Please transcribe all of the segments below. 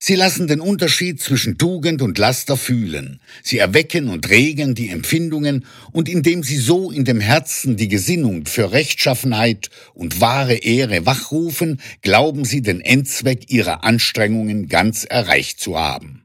Sie lassen den Unterschied zwischen Tugend und Laster fühlen. Sie erwecken und regen die Empfindungen und indem sie so in dem Herzen die Gesinnung für Rechtschaffenheit und wahre Ehre wachrufen, glauben sie den Endzweck ihrer Anstrengungen ganz erreicht zu haben.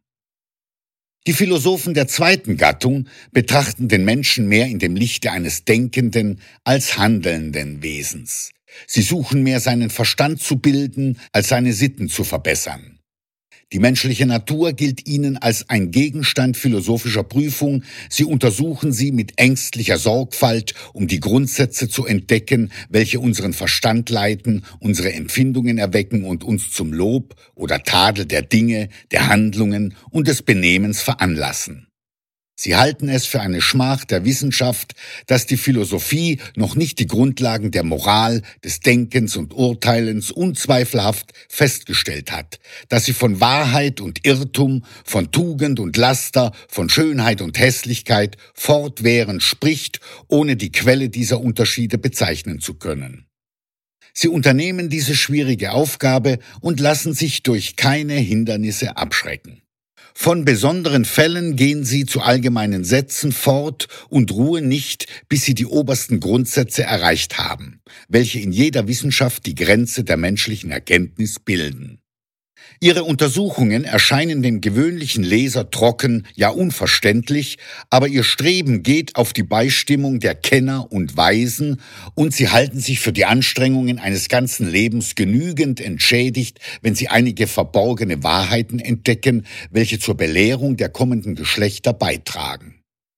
Die Philosophen der zweiten Gattung betrachten den Menschen mehr in dem Lichte eines denkenden als handelnden Wesens. Sie suchen mehr seinen Verstand zu bilden, als seine Sitten zu verbessern. Die menschliche Natur gilt ihnen als ein Gegenstand philosophischer Prüfung. Sie untersuchen sie mit ängstlicher Sorgfalt, um die Grundsätze zu entdecken, welche unseren Verstand leiten, unsere Empfindungen erwecken und uns zum Lob oder Tadel der Dinge, der Handlungen und des Benehmens veranlassen. Sie halten es für eine Schmach der Wissenschaft, dass die Philosophie noch nicht die Grundlagen der Moral, des Denkens und Urteilens unzweifelhaft festgestellt hat, dass sie von Wahrheit und Irrtum, von Tugend und Laster, von Schönheit und Hässlichkeit fortwährend spricht, ohne die Quelle dieser Unterschiede bezeichnen zu können. Sie unternehmen diese schwierige Aufgabe und lassen sich durch keine Hindernisse abschrecken. Von besonderen Fällen gehen sie zu allgemeinen Sätzen fort und ruhen nicht, bis sie die obersten Grundsätze erreicht haben, welche in jeder Wissenschaft die Grenze der menschlichen Erkenntnis bilden. Ihre Untersuchungen erscheinen dem gewöhnlichen Leser trocken, ja unverständlich, aber ihr Streben geht auf die Beistimmung der Kenner und Weisen und sie halten sich für die Anstrengungen eines ganzen Lebens genügend entschädigt, wenn sie einige verborgene Wahrheiten entdecken, welche zur Belehrung der kommenden Geschlechter beitragen.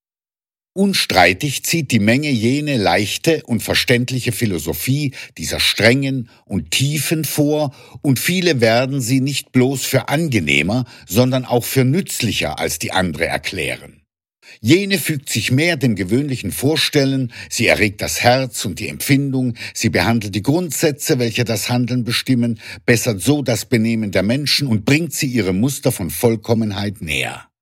Unstreitig zieht die Menge jene leichte und verständliche Philosophie dieser strengen und tiefen vor, und viele werden sie nicht bloß für angenehmer, sondern auch für nützlicher als die andere erklären. Jene fügt sich mehr dem gewöhnlichen Vorstellen, sie erregt das Herz und die Empfindung, sie behandelt die Grundsätze, welche das Handeln bestimmen, bessert so das Benehmen der Menschen und bringt sie ihrem Muster von Vollkommenheit näher.